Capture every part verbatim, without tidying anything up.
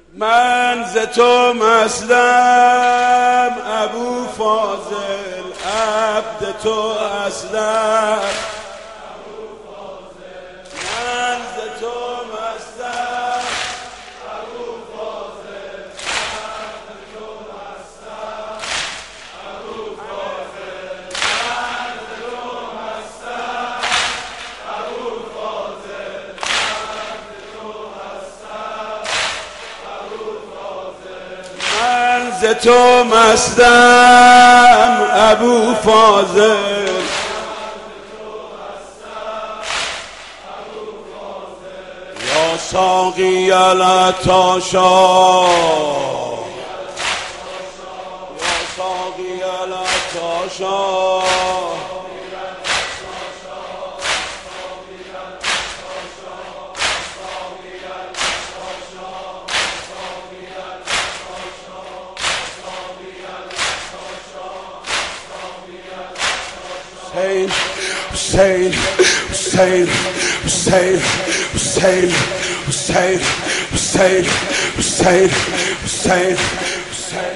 من ز تو مستم ابو فاضل، عبد تو اصلم. من ز تو مستم ابو فاضل، عبد تو اصلم. ابو فاضل، من ز تو مستم ابو فاضل، عبد تو اصلم. ابو فاضل، من ز تو مستم ابو فاضل. ساقی العطاشا، یا ساقی العطاشا، حسین حسین حسین حسین حسین حسین حسین حسین حسین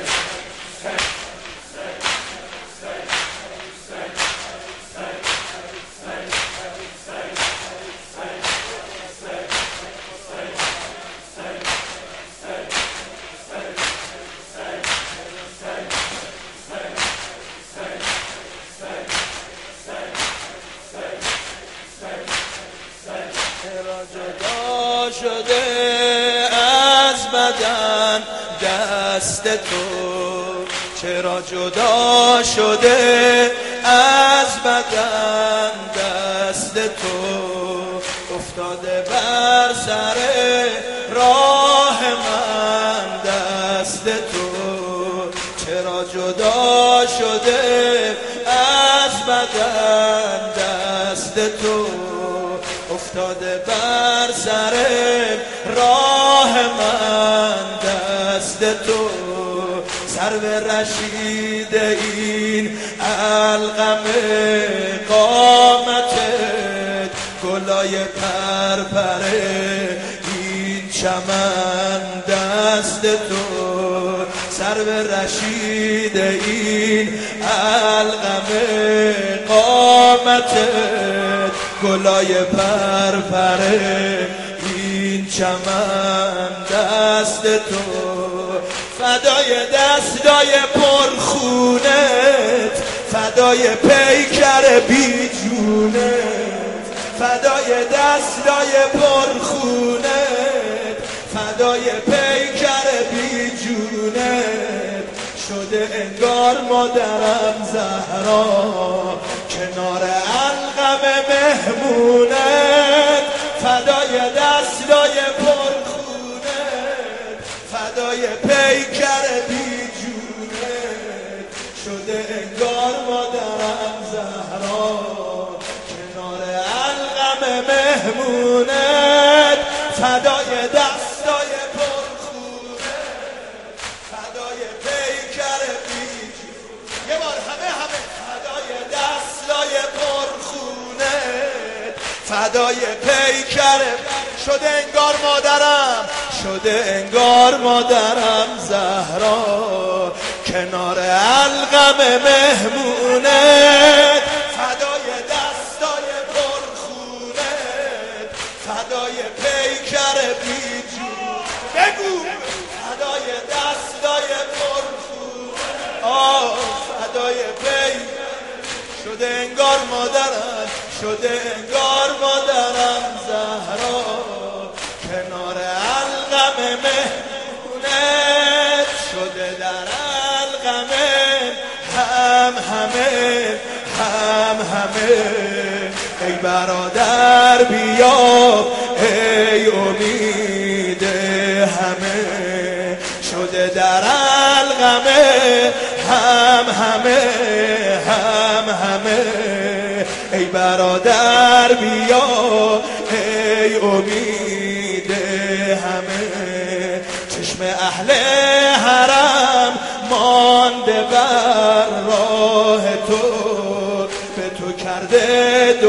جدا شده از بدن دست تو، چرا جدا شده از بدن دست تو، افتاده بر سر راه من دست تو، چرا جدا شده از بدن دست تو، افتاده بر سر راه من دست تو، سرو رشید این القم قامتت، گلای پرپره این چمن دست تو، سرو رشید این القم قامتت، گلای پرپره این چمن دست تو، فدای دستای پرخونت، فدای پیکر بی جونت، فدای دستای پرخونت، فدای پیکر بی جونت، شده انگار مادرم زهرا کنار علقم مهمونت، فدای دستای پرخونت، فدای پیکر بی جونت، شده انگار مادرم زهرا کنار علقم مهمونت، فدای دستای پرخونت، فدای پیکر بی جونت، یه بار همه همه فدای دستای پرخونت، فدای پیکر، شده انگار مادرم، شده انگار مادرم زهرا کنار علقم مهمونت، فدای دستای پرخونت، فدای پیکر بی جون، بگو فدای دستای پرخونت، آه فدای پیکر، شده انگار مادرم، شده انگار مادرم زهرا کنار علقم مهمونت، شده در علقم هم همه هم همه، ای برادر بیا ای امید همه، شده در علقم هم همه هم همه، ای برادر بیا ای امید همه، چشم اهل حرم مانده بر راه تو، به تو کرده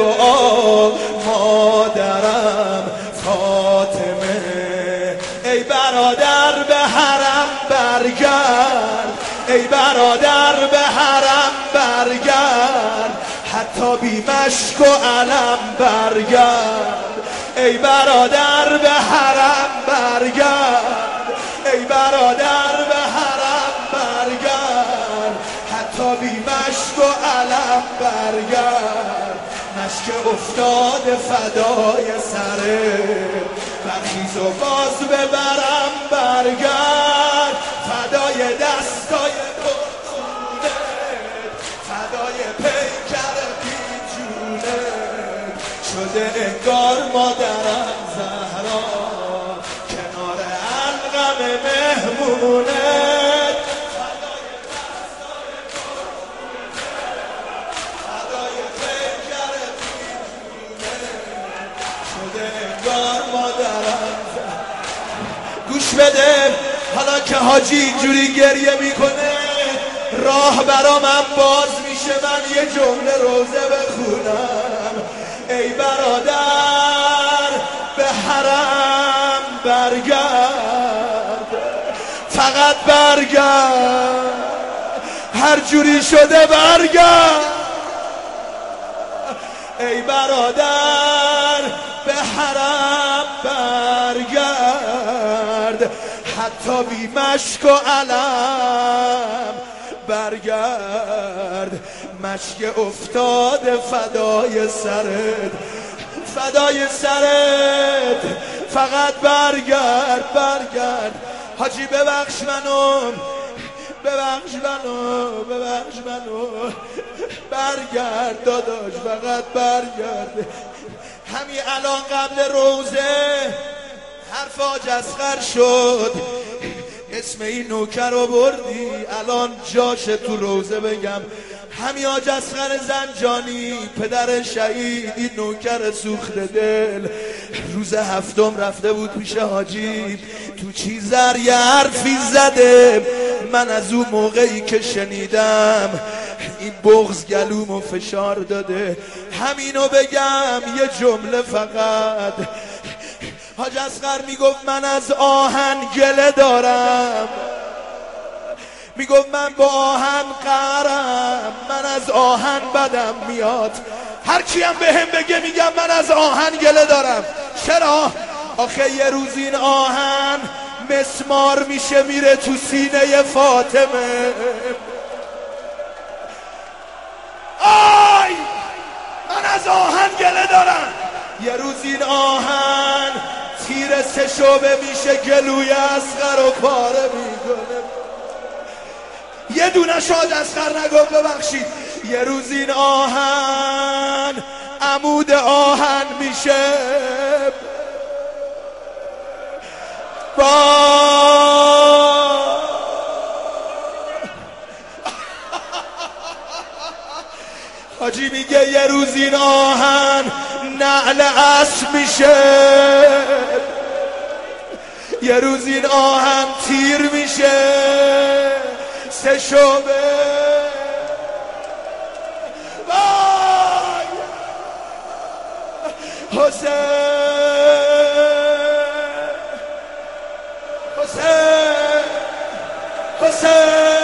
دعا مادرم فاطمه، ای برادر به حرم برگرد، ای برادر به حرم برگرد، حتی بی مشک و علم برگرد، ای برادر به حرم برگرد، ای برادر به حرم برگرد، حتی بی مشک و علم برگرد. مشک افتاده فدای سره، برخیز و باز ببرم برگرد، فدای دستای پرخونه، فدای پیکر بی جونه، شده انگار مادرم زهرا کنار علقم مهمونه. گوش بده حالا که حاجی اینجوری گریه میکنه، راه برا من باز میشه من یه جمله روزه بخونم. ای برادر به حرم برگرد، فقط برگرد، هر جوری شده برگرد. ای برادر به حرم برگرد، حتی بی مشک و علم برگرد. مشک افتاده فدای سرت، فدای سرت، فقط برگرد برگرد. حاجی ببخش منو، ببخش منو، ببخش منو، برگرد داداش، فقط برگرد. همین الان قبل روزه حرف حاج اصغر شد، اسم این نوکر رو بردی، الان جاشه تو روزه بگم. همین حاج اصغر زنجانی پدر شهید، این نوکر سوخت دل، روز هفتم رفته بود پیش حاجی، تو چیزر یه حرفی زده. من از اون موقعی که شنیدم این بغض گلومو فشار داده. همینو بگم یه جمله فقط، حاج اصغر میگفت من از آهن گله دارم، میگفت من با آهن قهرم، من از آهن بدم میاد. هر کیم به هم بگه میگم من از آهن گله دارم. چرا؟ آخه یه روز این آهن مسمار میشه میره تو سینه فاطمه. آی من از آهن گله دارم. یه روز این آهن تیر سه شعبه میشه گلوی اصغر و پاره میکنه. یه دونه شاد اصغر نگفت ببخشید. یه روز این آهن عمود آهن میشه. با حاجی میگه یه روز این آهن نعل اسب میشه، یه روز این آهن تیر میشه سه شعبه. وای حسین حسین حسین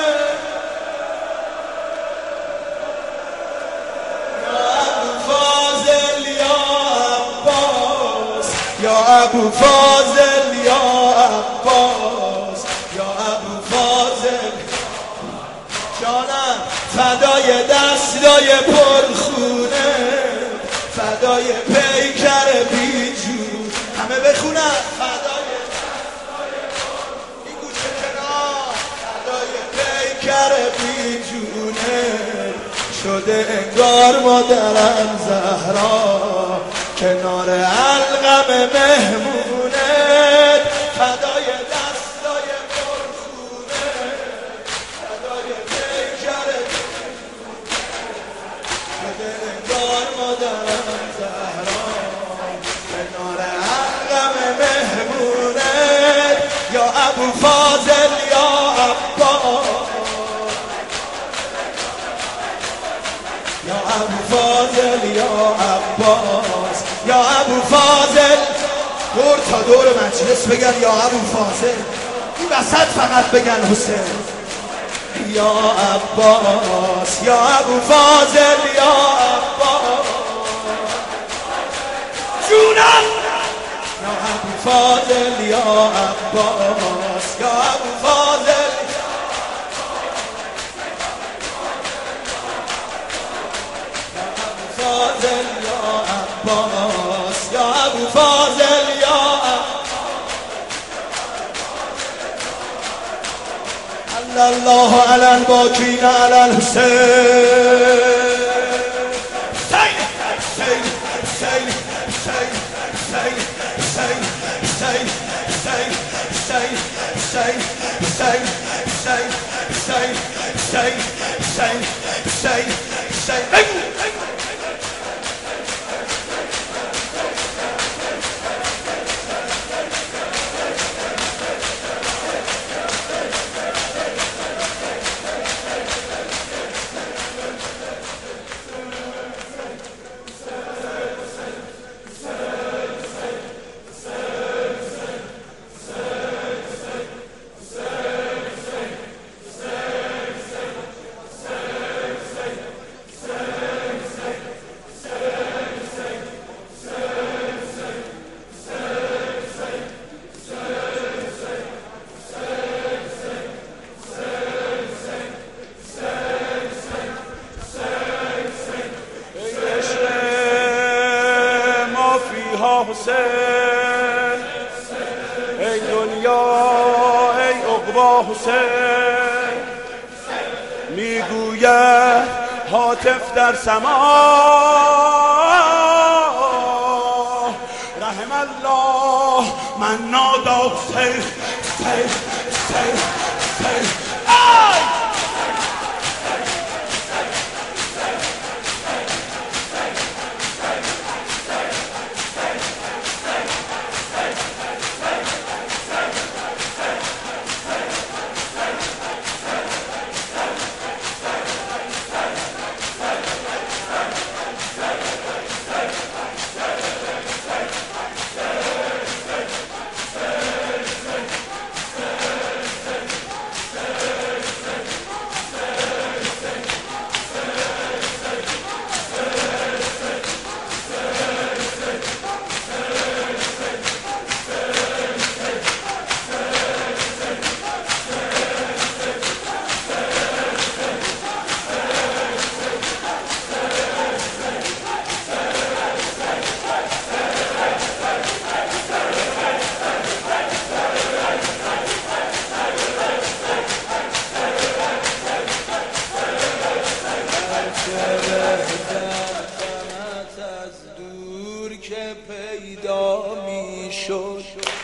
یا ابو فاضل یا عباس، یا ابو فاضل جانم، فدای دستای پرخونه، فدای پیکر بیجون. همه بخونن فدای دستای پرخونه، این گوشه کنار، فدای پیکر بیجونه، شده انگار مادرم زهرا کنار علقم مهمونه، فدای دستای پرخونه، فدای پیکر شده انگار مادرم زهرا کنار علقم مهمونه. یا ابو فاضل یا عباس، یا ابو فاضل یا عباس، یا ابو فاضل تا دور مجلس بگن یا ابو فاضل، این وسط فقط بگن حسین. یا عباس یا ابو فاضل یا عباس جونم، یا ابو فاضل یا عباس یا ابو فاضل، یا ابو فاضل یا عباس یا ابو فاضل یا الله علی الباکین علی الحسین. حسین ای دنیا ای عقبا حسین، میگوید هاتف در سما رحم الله من نادا حسین حسین حسین حسین. آی